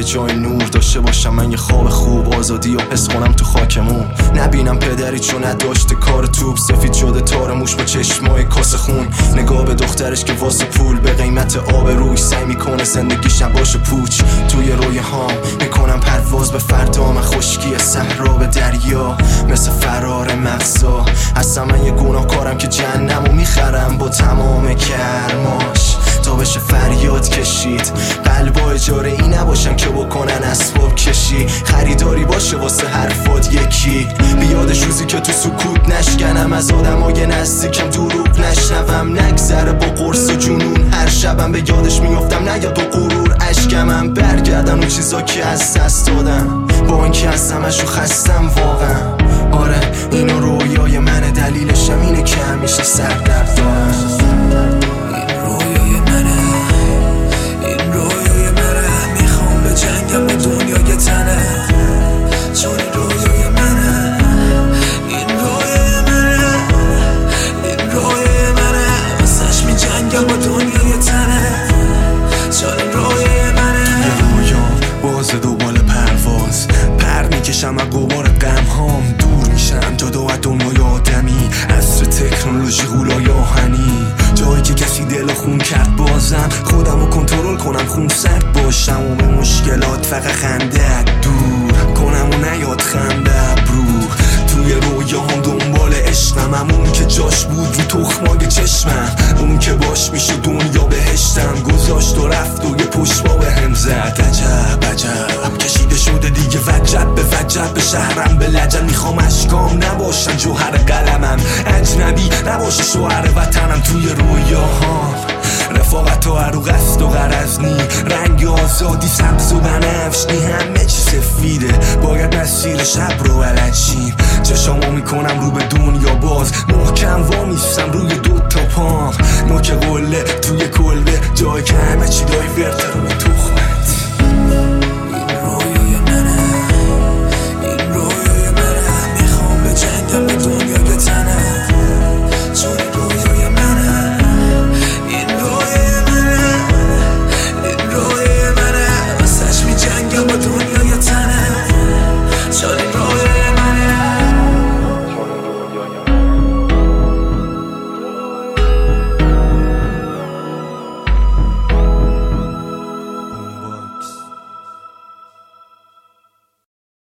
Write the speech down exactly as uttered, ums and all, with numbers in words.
جای نور داشته باشم من، یه خواب خوب آزادی و حس کنم تو خاکمون. نبینم پدری چون نداشته کار توپ سفید شده تار موش با چشمای کاسه خون. نگاه به دخترش که واسه پول به قیمت آب روی سعی میکنه زندگیش نباشه پوچ. توی روی هام میکنم پرواز به فردا، من خشکی صحرا به دریا مثل فرار مغزا. هستم من یه گناهکارم که جهنمو میخرم با تمام کرماش تا بشه فریاد کشید. قلبا اجاره ای نباشن که بکنن اسباب کشی، خریداری باشه واسه حرفات یکی. بیادش روزی که تو سکوت نشکنم، از آدمای نزدیکم دروغ نشنوم. نگذره با قرص و جنون هر شبم به یادش میافتم، نیا با غرور اشکمم برگردن اون چیزا که از دست دادم، با اینکه از همشو خستم واقعا. آره اینو رویای منه، دلیلشم اینه که همیشه سردرد دارم. جنگم با دنیای تنه چون این رویای منه، این رویای منه، این رویای منه. واسش می جنگم با دنیای تنه چون این رویای منه. یه رویام باز دوباره پرواز، پر میکشم از غبار غم هام، دور میشم جدا از دنیای آدمی، عصر تکنولوژی غولای آهنی. جایی که کسی دل خون کرد بازم خودمو کنترل کنم، خون سرد باشم و به مشکلات فقط خنده دور کنم و نیاد خنده ابرو. توی رویام دنبال عشقم، همون که جاش بود رو تخمای چشمم، اون که باش میشه دنیا بهشتم. گذاشت و رفت و یه پشت با به هم زد. عجب عجب کشیده شده دیگه وجب به وجب، به شهرم به لجن میخوام اشکام نباشن جوهر قلمم، اجنبی نباشه شوهر وطنم. توی رویاها رفاقت و عروق است و غرضنی، رنگ آزادی سبز و بنفشنی، همه چی سفیده باید مسیر شب رو علچیم. چشامو میکنم رو به دنیا باز، محکم وامیستم روی دو تا پام، نوک قله توی کلبه، جایی که همه چی دای ورته رو تو